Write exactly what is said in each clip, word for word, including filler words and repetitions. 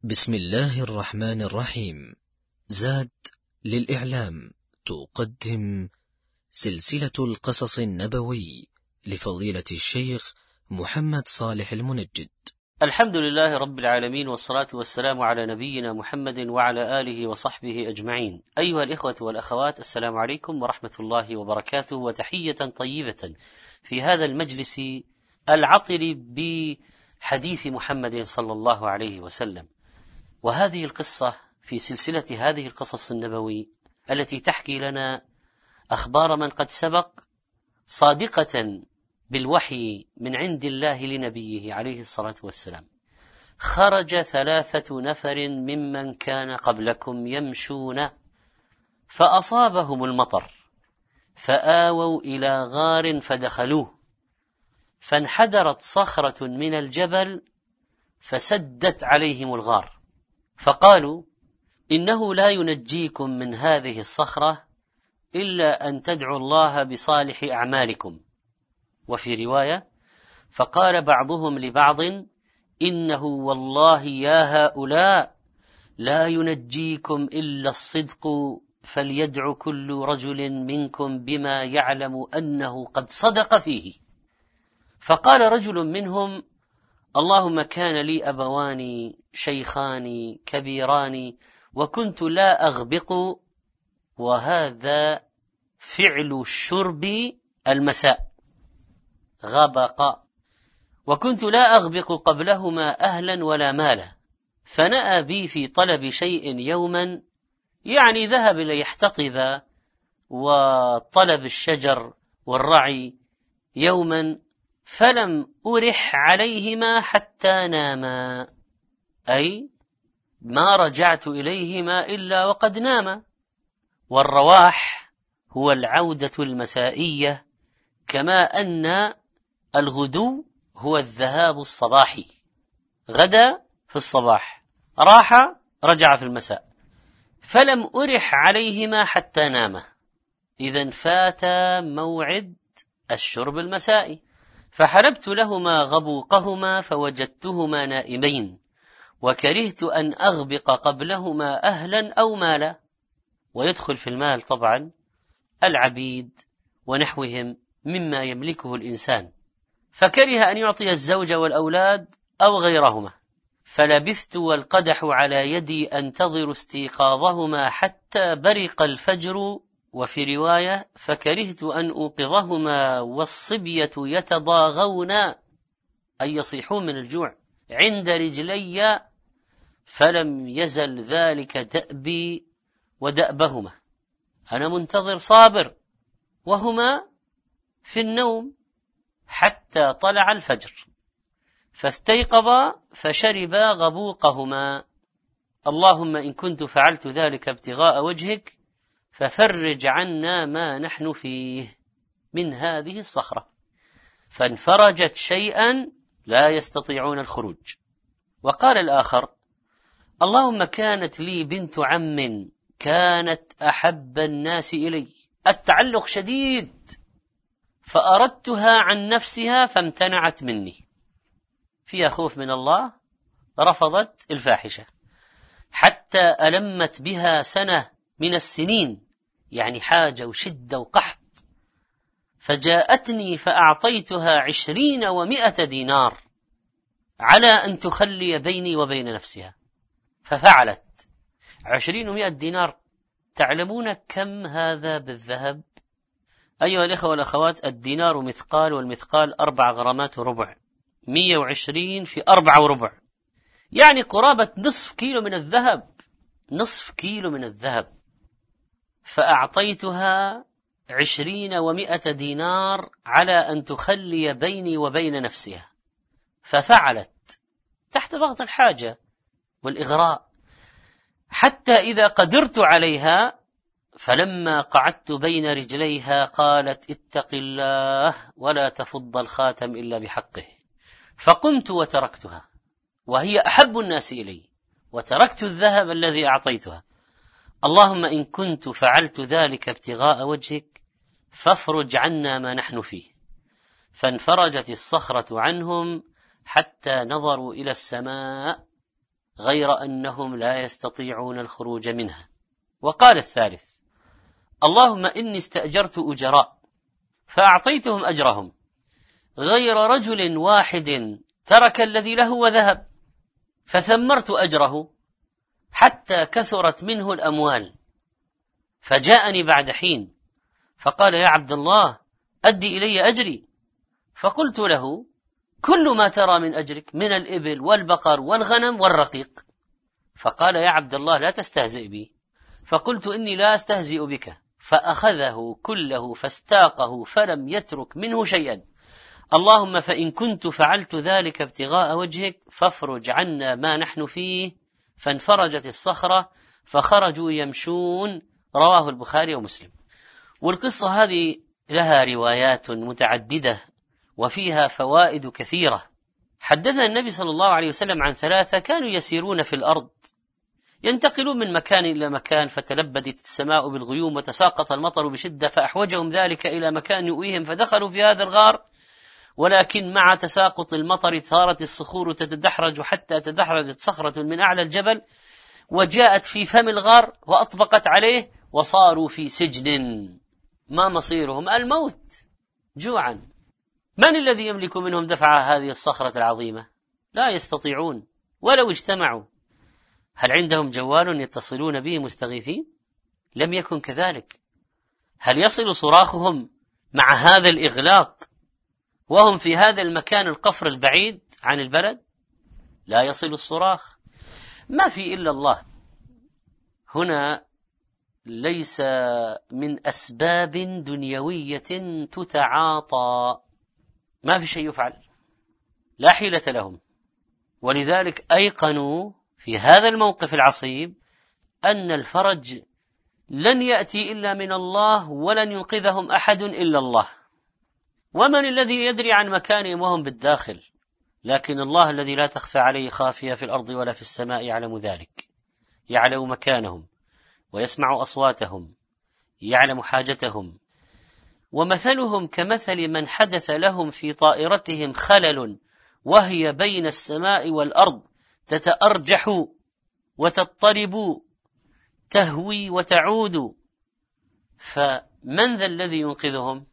بسم الله الرحمن الرحيم. زاد للإعلام تقدم سلسلة القصص النبوي لفضيلة الشيخ محمد صالح المنجد. الحمد لله رب العالمين، والصلاة والسلام على نبينا محمد وعلى آله وصحبه أجمعين. أيها الإخوة والأخوات، السلام عليكم ورحمة الله وبركاته، وتحية طيبة في هذا المجلس العطر بحديث محمد صلى الله عليه وسلم. وهذه القصة في سلسلة هذه القصص النبوي التي تحكي لنا أخبار من قد سبق، صادقة بالوحي من عند الله لنبيه عليه الصلاة والسلام. خرج ثلاثة نفر ممن كان قبلكم يمشون فأصابهم المطر، فآووا إلى غار فدخلوه، فانحدرت صخرة من الجبل فسدت عليهم الغار، فقالوا: إنه لا ينجيكم من هذه الصخرة إلا أن تدعوا الله بصالح أعمالكم. وفي رواية: فقال بعضهم لبعض: إنه والله يا هؤلاء لا ينجيكم إلا الصدق، فليدع كل رجل منكم بما يعلم أنه قد صدق فيه. فقال رجل منهم: اللهم كان لي أبوان شيخان كبيران وكنت لا أغبق، وهذا فعل الشرب المساء، غبق، وكنت لا أغبق قبلهما أهلا ولا مالا، فنأى بي في طلب شيء يوما، يعني ذهب ليحتطب وطلب الشجر والرعي يوما، فلم أرح عليهما حتى ناما، أي ما رجعت إليهما إلا وقد ناما. والرواح هو العودة المسائية، كما أن الغدو هو الذهاب الصباحي، غدا في الصباح، راح رجع في المساء. فلم أرح عليهما حتى ناما، إذن فات موعد الشرب المسائي، فحلبت لهما غبوقهما فوجدتهما نائمين، وكرهت أن أغبق قبلهما أهلا أو مالا. ويدخل في المال طبعا العبيد ونحوهم مما يملكه الإنسان، فكره أن يعطي الزوج والأولاد أو غيرهما، فلبثت والقدح على يدي أنتظر استيقاظهما حتى برق الفجر. وفي رواية: فكرهت أن أوقظهما والصبية يتضاغون، أي يصيحون من الجوع، عند رجلي، فلم يزل ذلك دأبي ودأبهما، أنا منتظر صابر وهما في النوم حتى طلع الفجر، فاستيقظا فشربا غبوقهما. اللهم إن كنت فعلت ذلك ابتغاء وجهك ففرج عنا ما نحن فيه من هذه الصخرة. فانفرجت شيئا لا يستطيعون الخروج. وقال الآخر: اللهم كانت لي بنت عم كانت أحب الناس إلي، التعلق شديد، فأردتها عن نفسها فامتنعت مني، فيها خوف من الله، رفضت الفاحشة، حتى ألمت بها سنة من السنين، يعني حاجة وشدة وقحط، فجاءتني فأعطيتها عشرين ومائة دينار على أن تخلي بيني وبين نفسها، ففعلت. عشرين ومائة دينار، تعلمون كم هذا بالذهب؟ أيها الإخوة والأخوات، الدينار مثقال، والمثقال أربع غرامات وربع، مية وعشرين في أربعة وربع، يعني قرابة نصف كيلو من الذهب، نصف كيلو من الذهب. فأعطيتها عشرين ومائة دينار على أن تخلي بيني وبين نفسها، ففعلت تحت ضغط الحاجة والإغراء، حتى إذا قدرت عليها فلما قعدت بين رجليها قالت: اتق الله ولا تفض الخاتم إلا بحقه، فقمت وتركتها وهي أحب الناس إلي، وتركت الذهب الذي أعطيتها. اللهم إن كنت فعلت ذلك ابتغاء وجهك فافرج عنا ما نحن فيه. فانفرجت الصخرة عنهم حتى نظروا إلى السماء، غير أنهم لا يستطيعون الخروج منها. وقال الثالث: اللهم إني استأجرت أجراء فأعطيتهم أجرهم غير رجل واحد ترك الذي له وذهب، فثمرت أجره حتى كثرت منه الأموال، فجاءني بعد حين فقال: يا عبد الله أدي إلي أجري. فقلت له: كل ما ترى من أجرك من الإبل والبقر والغنم والرقيق. فقال: يا عبد الله لا تستهزئ بي. فقلت: إني لا أستهزئ بك. فأخذه كله فاستاقه فلم يترك منه شيئا. اللهم فإن كنت فعلت ذلك ابتغاء وجهك فافرج عنا ما نحن فيه. فانفرجت الصخرة فخرجوا يمشون. رواه البخاري ومسلم. والقصة هذه لها روايات متعددة وفيها فوائد كثيرة. حدثنا النبي صلى الله عليه وسلم عن ثلاثة كانوا يسيرون في الأرض، ينتقلون من مكان إلى مكان، فتلبدت السماء بالغيوم وتساقط المطر بشدة، فأحوجهم ذلك إلى مكان يؤويهم، فدخلوا في هذا الغار، ولكن مع تساقط المطر صارت الصخور تتدحرج حتى تدحرجت صخرة من أعلى الجبل وجاءت في فم الغار وأطبقت عليه، وصاروا في سجن. ما مصيرهم؟ الموت جوعا. من الذي يملك منهم دفع هذه الصخرة العظيمة؟ لا يستطيعون ولو اجتمعوا. هل عندهم جوال يتصلون به مستغيثين؟ لم يكن كذلك. هل يصل صراخهم مع هذا الإغلاق وهم في هذا المكان القفر البعيد عن البلد؟ لا يصل الصراخ. ما في إلا الله. هنا ليس من أسباب دنيوية تتعاطى، ما في شيء يفعل، لا حيلة لهم. ولذلك أيقنوا في هذا الموقف العصيب أن الفرج لن يأتي إلا من الله، ولن ينقذهم أحد إلا الله. ومن الذي يدري عن مكانهم وهم بالداخل؟ لكن الله الذي لا تخفى عليه خافية في الأرض ولا في السماء يعلم ذلك، يعلم مكانهم ويسمع أصواتهم، يعلم حاجتهم. ومثلهم كمثل من حدث لهم في طائرتهم خلل وهي بين السماء والأرض تتأرجح وتضطرب، تهوي وتعود، فمن ذا الذي ينقذهم؟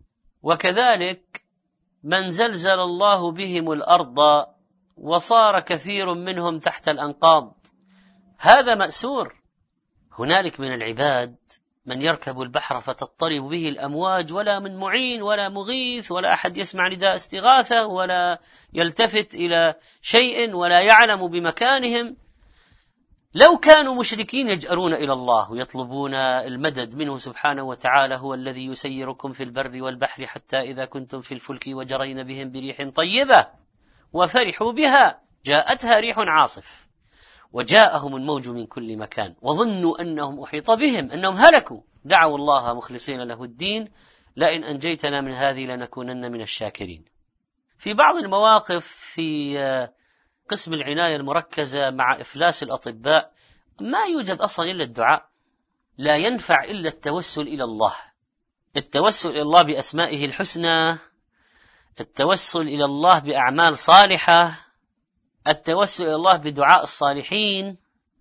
وكذلك من زلزل الله بهم الأرض وصار كثير منهم تحت الأنقاض، هذا مأسور. هنالك من العباد من يركب البحر فتضطرب به الأمواج، ولا من معين ولا مغيث ولا أحد يسمع نداء استغاثة ولا يلتفت إلى شيء ولا يعلم بمكانهم. لو كانوا مشركين يجأرون إلى الله ويطلبون المدد منه سبحانه وتعالى، هو الذي يسيركم في البر والبحر حتى إذا كنتم في الفلك وجرين بهم بريح طيبة وفرحوا بها جاءتها ريح عاصف وجاءهم الموج من كل مكان وظنوا أنهم أحيط بهم أنهم هلكوا، دعوا الله مخلصين له الدين لئن أنجيتنا من هذه لنكونن من الشاكرين. في بعض المواقف في قسم العناية المركزة مع إفلاس الأطباء ما يوجد أصلا إلا الدعاء، لا ينفع إلا التوسل إلى الله، التوسل إلى الله بأسمائه الحسنى، التوسل إلى الله بأعمال صالحة، التوسل إلى الله بدعاء الصالحين.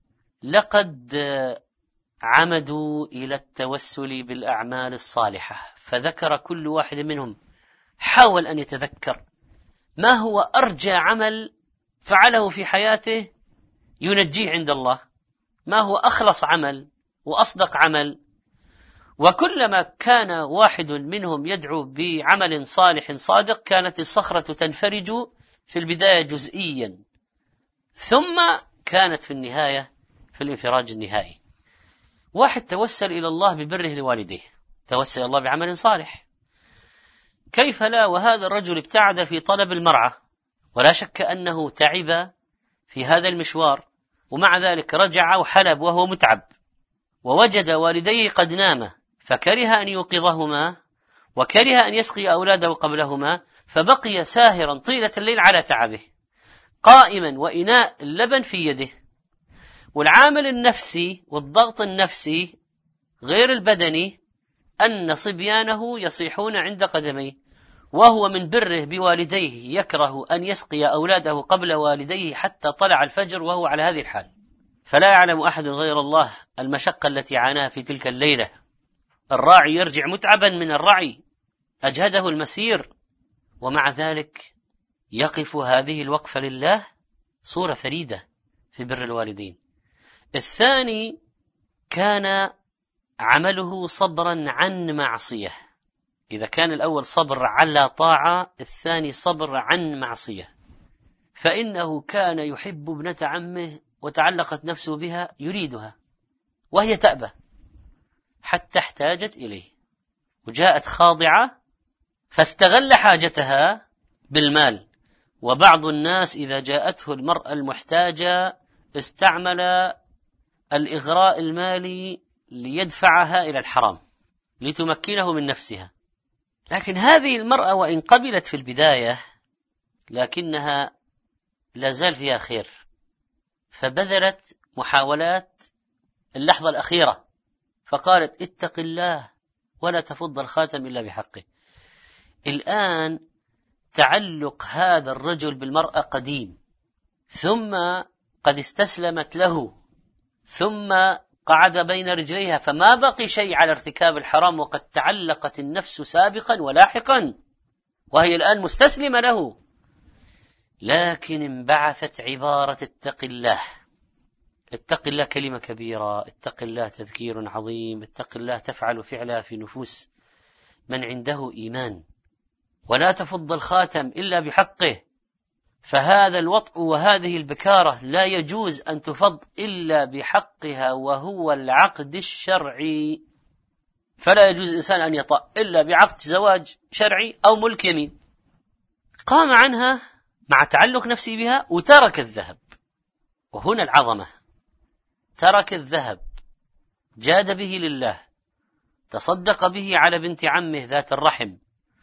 لقد عمدوا إلى التوسل بالأعمال الصالحة، فذكر كل واحد منهم، حاول أن يتذكر ما هو أرجى عمل فعله في حياته ينجيه عند الله، ما هو أخلص عمل وأصدق عمل. وكلما كان واحد منهم يدعو بعمل صالح صادق كانت الصخرة تنفرج في البداية جزئيا، ثم كانت في النهاية في الانفراج النهائي. واحد توسل إلى الله ببره لوالديه، توسل إلى الله بعمل صالح، كيف لا؟ وهذا الرجل ابتعد في طلب المرعى، ولا شك أنه تعب في هذا المشوار، ومع ذلك رجع وحلب وهو متعب، ووجد والديه قد ناما فكره أن يوقظهما وكره أن يسقي أولاده قبلهما، فبقي ساهرا طيلة الليل على تعبه قائما وإناء اللبن في يده. والعامل النفسي والضغط النفسي غير البدني أن صبيانه يصيحون عند قدميه، وهو من بره بوالديه يكره أن يسقي أولاده قبل والديه حتى طلع الفجر وهو على هذه الحال، فلا يعلم أحد غير الله المشقة التي عاناها في تلك الليلة. الراعي يرجع متعبا من الرعي، أجهده المسير، ومع ذلك يقف هذه الوقفة لله، صورة فريدة في بر الوالدين. الثاني كان عمله صبرا عن معصية. إذا كان الأول صبر على طاعة، الثاني صبر عن معصية، فإنه كان يحب ابنة عمه وتعلقت نفسه بها يريدها وهي تأبى حتى احتاجت إليه، وجاءت خاضعة فاستغل حاجتها بالمال. وبعض الناس إذا جاءته المرأة المحتاجة استعمل الإغراء المالي ليدفعها إلى الحرام لتمكنه من نفسها. لكن هذه المرأة وإن قبلت في البداية لكنها لا زال فيها خير، فبذلت محاولات اللحظة الأخيرة، فقالت اتق الله ولا تفض الخاتم إلا بحقه. الآن تعلق هذا الرجل بالمرأة قديم، ثم قد استسلمت له، ثم قعد بين رجليها، فما بقي شيء على ارتكاب الحرام، وقد تعلقت النفس سابقا ولاحقا وهي الآن مستسلمة له. لكن انبعثت عبارة اتق الله. اتق الله كلمة كبيرة، اتق الله تذكير عظيم، اتق الله تفعل فعلها في نفوس من عنده إيمان. ولا تفض الخاتم إلا بحقه، فهذا الوطء وهذه البكارة لا يجوز أن تفض إلا بحقها، وهو العقد الشرعي. فلا يجوز إنسان أن يطأ إلا بعقد زواج شرعي أو ملك يمين. قام عنها مع تعلق نفسه بها وترك الذهب، وهنا العظمة. ترك الذهب، جاد به لله، تصدق به على بنت عمه ذات الرحم،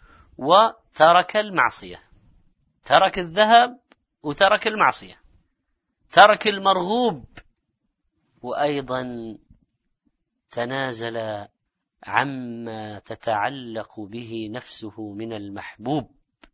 وترك المعصية. ترك الذهب وترك المعصية، ترك المرغوب، وأيضا تنازل عما تتعلق به نفسه من المحبوب.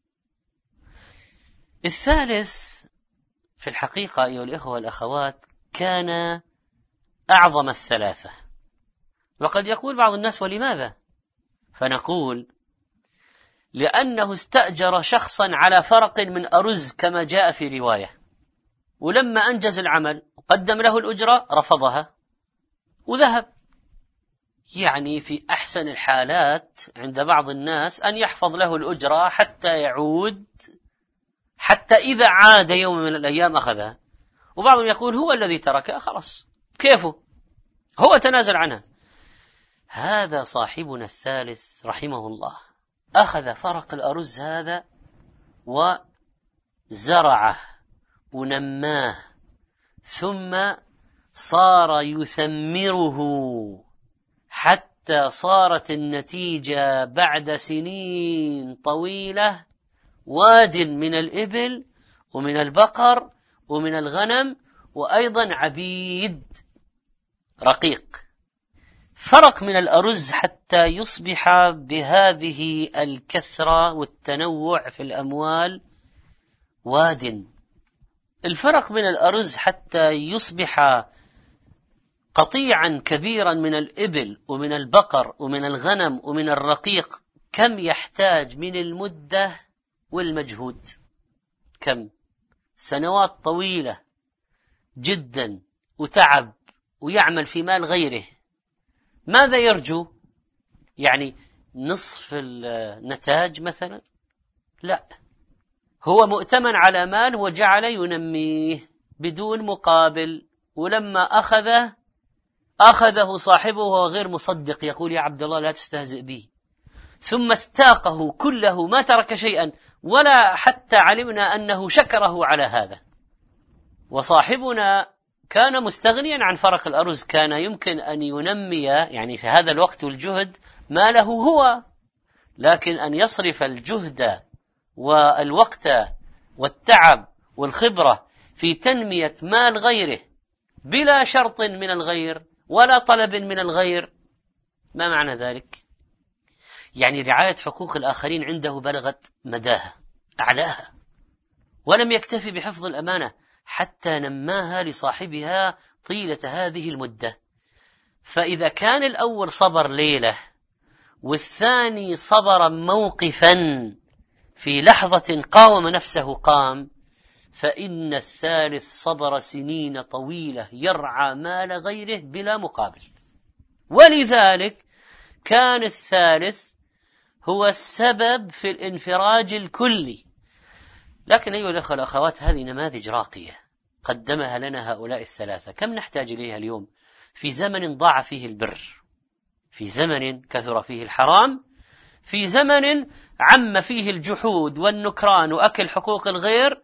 الثالث في الحقيقة أيها الإخوة والأخوات كان أعظم الثلاثة. وقد يقول بعض الناس ولماذا؟ فنقول لأنه استأجر شخصا على فرق من أرز كما جاء في رواية، ولما أنجز العمل قدم له الأجرة رفضها وذهب. يعني في أحسن الحالات عند بعض الناس أن يحفظ له الأجرة حتى يعود، حتى إذا عاد يوم من الأيام أخذها. وبعضهم يقول هو الذي تركها خلاص كيفه، هو تنازل عنها. هذا صاحبنا الثالث رحمه الله أخذ فرق الأرز هذا وزرعه ونماه، ثم صار يثمره حتى صارت النتيجة بعد سنين طويلة واد من الإبل ومن البقر ومن الغنم، وأيضا عبيد رقيق. فرق من الأرز حتى يصبح بهذه الكثرة والتنوع في الأموال واد. الفرق من الأرز حتى يصبح قطيعا كبيرا من الإبل ومن البقر ومن الغنم ومن الرقيق، كم يحتاج من المدة والمجهود؟ كم سنوات طويلة جدا وتعب ويعمل في مال غيره. ماذا يرجو؟ يعني نصف النتاج مثلا؟ لا، هو مؤتمن على مال وجعل ينميه بدون مقابل، ولما أخذه أخذه صاحبه وهو غير مصدق، يقول يا عبد الله لا تستهزئ بي، ثم استاقه كله ما ترك شيئا، ولا حتى علمنا أنه شكره على هذا. وصاحبنا كان مستغنيا عن فرق الأرز، كان يمكن أن ينمي يعني في هذا الوقت والجهد ماله هو، لكن أن يصرف الجهد والوقت والتعب والخبرة في تنمية مال غيره بلا شرط من الغير ولا طلب من الغير، ما معنى ذلك؟ يعني رعاية حقوق الآخرين عنده بلغت مداها أعلاها، ولم يكتفي بحفظ الأمانة حتى نماها لصاحبها طيلة هذه المدة. فإذا كان الأول صبر ليلة والثاني صبر موقفا في لحظة قاوم نفسه قام، فإن الثالث صبر سنين طويلة يرعى مال غيره بلا مقابل، ولذلك كان الثالث هو السبب في الانفراج الكلي. لكن أيها الأخوة والأخوات، هذه نماذج راقية قدمها لنا هؤلاء الثلاثة، كم نحتاج إليها اليوم في زمن ضاع فيه البر، في زمن كثر فيه الحرام، في زمن عم فيه الجحود والنكران وأكل حقوق الغير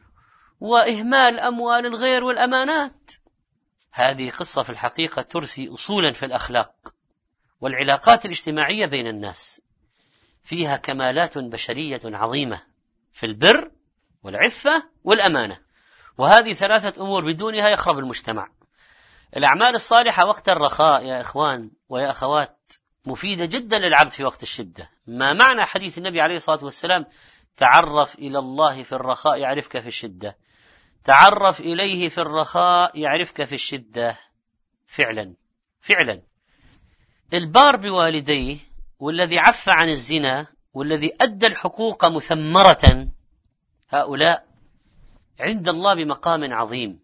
وإهمال أموال الغير والأمانات. هذه قصة في الحقيقة ترسي أصولا في الأخلاق والعلاقات الاجتماعية بين الناس، فيها كمالات بشرية عظيمة في البر والعفة والأمانة، وهذه ثلاثة أمور بدونها يخرب المجتمع. الأعمال الصالحة وقت الرخاء يا إخوان ويا أخوات مفيدة جدا للعبد في وقت الشدة. ما معنى حديث النبي عليه الصلاة والسلام: تعرف إلى الله في الرخاء يعرفك في الشدة، تعرف إليه في الرخاء يعرفك في الشدة. فعلا فعلا البار بوالديه والذي عف عن الزنا والذي أدى الحقوق مثمرة، هؤلاء عند الله بمقام عظيم.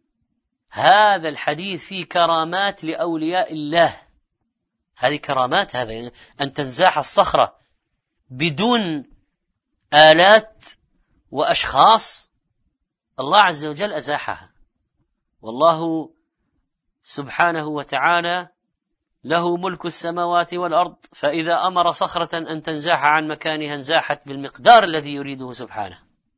هذا الحديث فيه كرامات لأولياء الله، هذه كرامات، هذا أن تنزاح الصخرة بدون آلات وأشخاص، الله عز وجل أزاحها، والله سبحانه وتعالى له ملك السماوات والأرض، فإذا أمر صخرة أن تنزاح عن مكانها انزاحت بالمقدار الذي يريده سبحانه.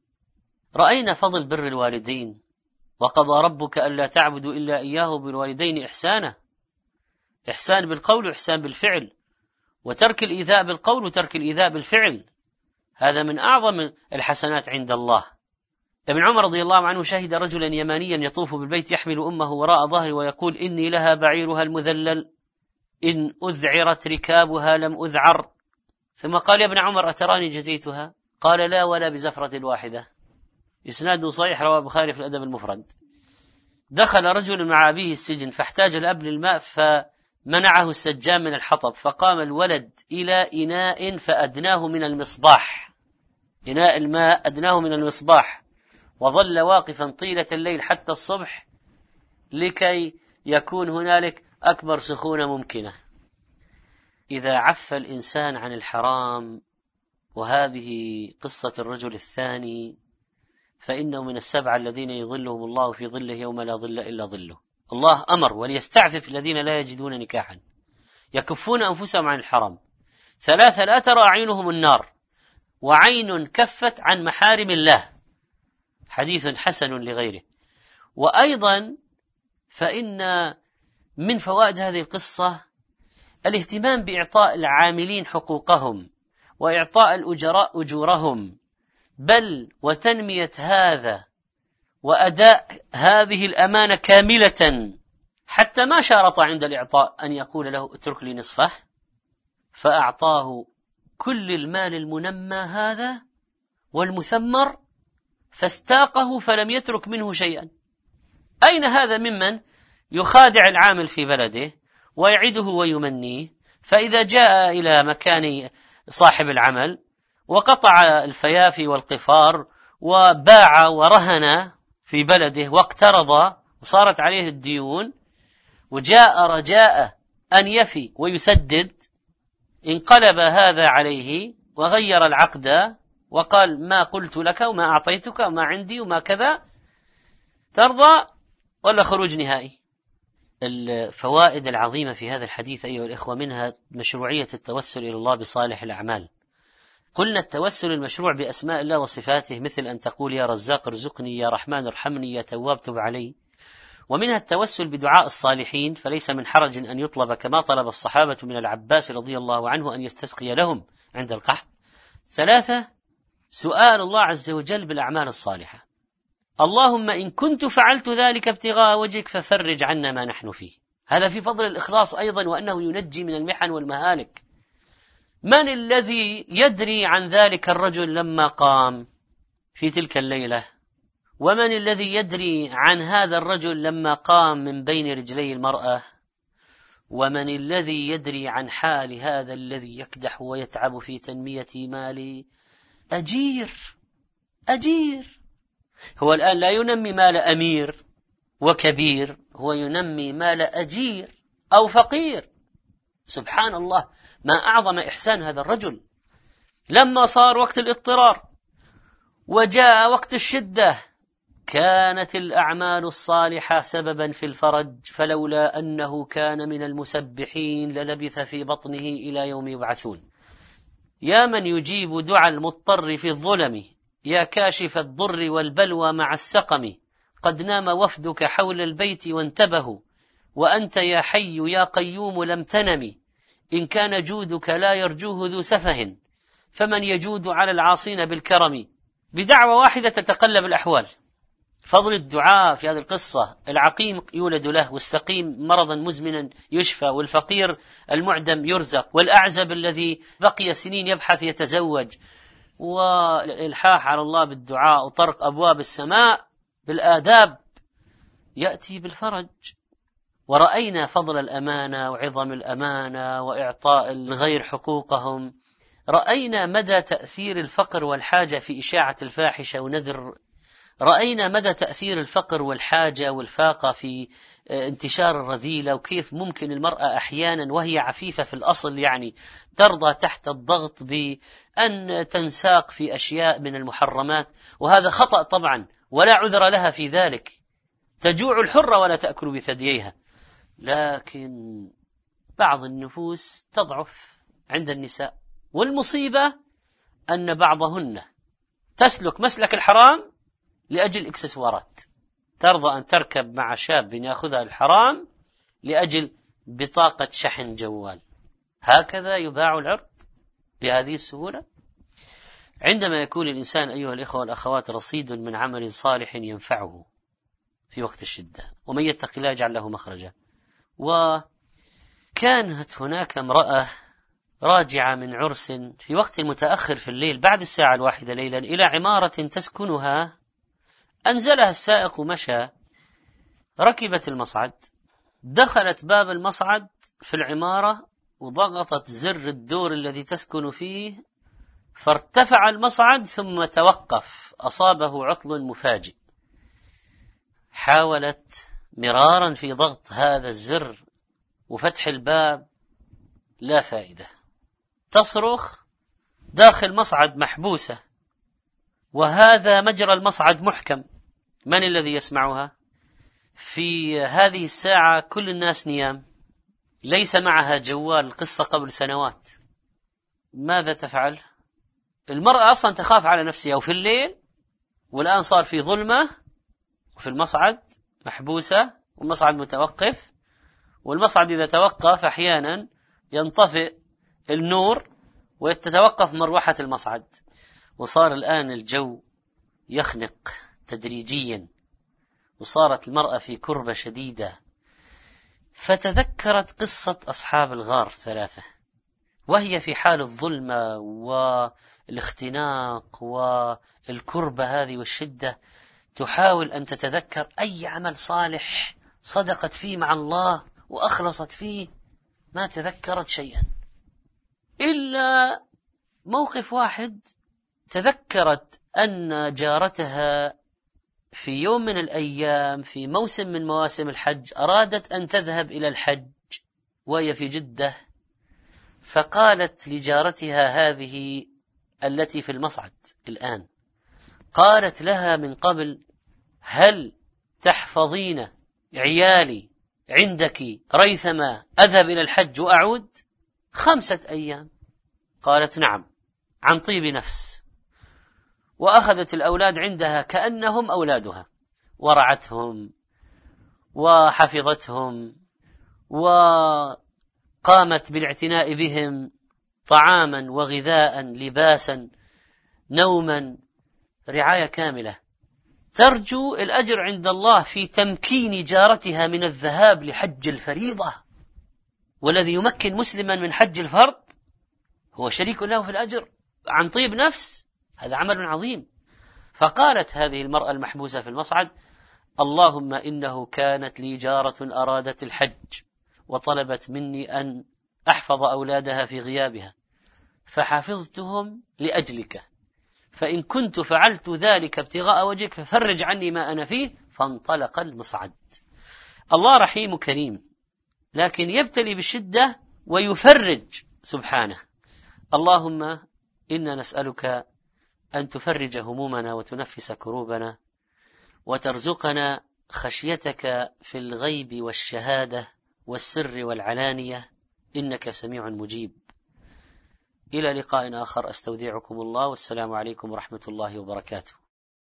رأينا فضل بر الوالدين: وقضى ربك ألا تعبدوا إلا إياه بالوالدين إحسانا، إحسان بالقول وإحسان بالفعل، وترك الإيذاء بالقول وترك الإيذاء بالفعل، هذا من أعظم الحسنات عند الله. ابن عمر رضي الله عنه شهد رجلا يمانيا يطوف بالبيت يحمل أمه وراء ظهره ويقول: إني لها بعيرها المذلل إن أذعرت ركابها لم أذعر. ثم قال: يا ابن عمر أتراني جزيتها؟ قال: لا، ولا بزفرة واحدة. إسناده صحيح، رواه البخاري في الأدب المفرد. دخل رجل مع أبيه السجن فاحتاج الأب للماء فمنعه السجان من الحطب، فقام الولد إلى إناء فأدناه من المصباح، إناء الماء أدناه من المصباح، وظل واقفا طيلة الليل حتى الصبح لكي يكون هنالك أكبر سخونة ممكنة. إذا عف الإنسان عن الحرام، وهذه قصة الرجل الثاني، فإنه من السبعة الذين يظلهم الله في ظله يوم لا ظل إلا ظله. الله أمر: وليستعفف الذين لا يجدون نكاحا، يكفون أنفسهم عن الحرام. ثلاثة لا ترى أعينهم النار، وعين كفت عن محارم الله، حديث حسن لغيره. وأيضا فإن من فوائد هذه القصة الاهتمام بإعطاء العاملين حقوقهم وإعطاء الأجراء أجورهم، بل وتنمية هذا وأداء هذه الأمانة كاملة، حتى ما شارط عند الإعطاء أن يقول له: اترك لي نصفه، فأعطاه كل المال المنمى هذا والمثمر، فاستاقه فلم يترك منه شيئا. أين هذا ممن يخادع العامل في بلده ويعده ويمنيه، فإذا جاء إلى مكان صاحب العمل وقطع الفيافي والقفار وباع ورهن في بلده واقترض وصارت عليه الديون، وجاء رجاء أن يفي ويسدد، انقلب هذا عليه وغير العقد وقال: ما قلت لك وما أعطيتك وما عندي وما كذا، ترضى ولا خروج نهائي؟ الفوائد العظيمة في هذا الحديث أيها الإخوة منها مشروعية التوسل إلى الله بصالح الأعمال. قلنا التوسل المشروع بأسماء الله وصفاته، مثل أن تقول: يا رزاق ارزقني، يا رحمن ارحمني، يا تواب تب علي. ومنها التوسل بدعاء الصالحين، فليس من حرج أن يطلب كما طلب الصحابة من العباس رضي الله عنه أن يستسقي لهم عند القحط. ثلاثة، سؤال الله عز وجل بالأعمال الصالحة: اللهم إن كنت فعلت ذلك ابتغاء وجهك ففرج عنا ما نحن فيه. هذا في فضل الإخلاص أيضا، وأنه ينجي من المحن والمهالك. من الذي يدري عن ذلك الرجل لما قام في تلك الليلة؟ ومن الذي يدري عن هذا الرجل لما قام من بين رجلي المرأة؟ ومن الذي يدري عن حال هذا الذي يكدح ويتعب في تنمية مالي؟ أجير أجير هو الآن لا ينمي مال أمير وكبير، هو ينمي مال أجير أو فقير. سبحان الله، ما أعظم إحسان هذا الرجل. لما صار وقت الاضطرار وجاء وقت الشدة كانت الأعمال الصالحة سببا في الفرج، فلولا أنه كان من المسبحين للبث في بطنه إلى يوم يبعثون. يا من يجيب دعاء المضطر في الظلم، يا كاشف الضر والبلوى مع السقم، قد نام وفدك حول البيت وانتبهوا، وأنت يا حي يا قيوم لم تنم، إن كان جودك لا يرجوه ذو سفه، فمن يجود على العاصين بالكرم. بدعوة واحدة تتقلب الأحوال. فضل الدعاء في هذه القصة: العقيم يولد له، والسقيم مرضا مزمنا يشفى، والفقير المعدم يرزق، والأعزب الذي بقي سنين يبحث يتزوج، والإلحاح على الله بالدعاء وطرق أبواب السماء بالآداب يأتي بالفرج. ورأينا فضل الأمانة وعظم الأمانة وإعطاء الغير حقوقهم. رأينا مدى تأثير الفقر والحاجة في إشاعة الفاحشة ونذر. رأينا مدى تأثير الفقر والحاجة والفاقة في انتشار الرذيلة، وكيف ممكن المرأة أحيانا وهي عفيفة في الأصل يعني ترضى تحت الضغط بأن تنساق في أشياء من المحرمات، وهذا خطأ طبعا ولا عذر لها في ذلك. تجوع الحرة ولا تأكل بثدييها. لكن بعض النفوس تضعف عند النساء، والمصيبة أن بعضهن تسلك مسلك الحرام لأجل إكسسوارات. ترضى أن تركب مع شاب يأخذها الحرام لأجل بطاقة شحن جوال. هكذا يباع العرض بهذه السهولة؟ عندما يكون الإنسان أيها الإخوة والأخوات رصيد من عمل صالح ينفعه في وقت الشدة، ومن يتق الله يجعل له مخرجا. وكانت هناك امرأة راجعة من عرس في وقت متأخر في الليل بعد الساعة الواحدة ليلا إلى عمارة تسكنها. أنزلها السائق ومشى. ركبت المصعد، دخلت باب المصعد في العمارة وضغطت زر الدور الذي تسكن فيه، فارتفع المصعد ثم توقف، أصابه عطل مفاجئ. حاولت مرارا في ضغط هذا الزر وفتح الباب، لا فائدة. تصرخ داخل مصعد محبوسة، وهذا مجرى المصعد محكم. من الذي يسمعها؟ في هذه الساعة كل الناس نيام، ليس معها جوال. القصة قبل سنوات. ماذا تفعل؟ المرأة أصلا تخاف على نفسها، وفي الليل، والآن صار في ظلمة، وفي المصعد محبوسة، والمصعد متوقف. والمصعد إذا توقف أحيانا ينطفئ النور ويتوقف مروحة المصعد. وصار الآن الجو يخنق تدريجيا، وصارت المرأة في كربة شديدة. فتذكرت قصة أصحاب الغار ثلاثة، وهي في حال الظلمة والاختناق والكربة هذه والشدة، تحاول أن تتذكر أي عمل صالح صدقت فيه مع الله وأخلصت فيه. ما تذكرت شيئا إلا موقف واحد. تذكرت أن جارتها في يوم من الأيام في موسم من مواسم الحج أرادت أن تذهب إلى الحج وهي في جدة، فقالت لجارتها هذه التي في المصعد الآن، قالت لها من قبل: هل تحفظين عيالي عندك ريثما أذهب إلى الحج وأعود خمسة أيام؟ قالت: نعم، عن طيب نفس. وأخذت الأولاد عندها كأنهم أولادها، ورعتهم وحفظتهم وقامت بالاعتناء بهم، طعاما وغذاء، لباسا، نوما، رعاية كاملة. ترجو الأجر عند الله في تمكين جارتها من الذهاب لحج الفريضة، والذي يمكن مسلما من حج الفرض هو شريك له في الأجر عن طيب نفس، هذا عمل عظيم. فقالت هذه المرأة المحبوسة في المصعد: اللهم إنه كانت لي جارة أرادت الحج وطلبت مني أن أحفظ أولادها في غيابها، فحفظتهم لأجلك، فإن كنت فعلت ذلك ابتغاء وجهك ففرج عني ما أنا فيه. فانطلق المصعد. الله رحيم كريم، لكن يبتلي بالشدة ويفرج سبحانه. اللهم إنا نسألك أن تفرج همومنا وتنفس كروبنا وترزقنا خشيتك في الغيب والشهادة والسر والعلانية، إنك سميع مجيب. إلى لقاء آخر، أستودعكم الله، والسلام عليكم ورحمة الله وبركاته.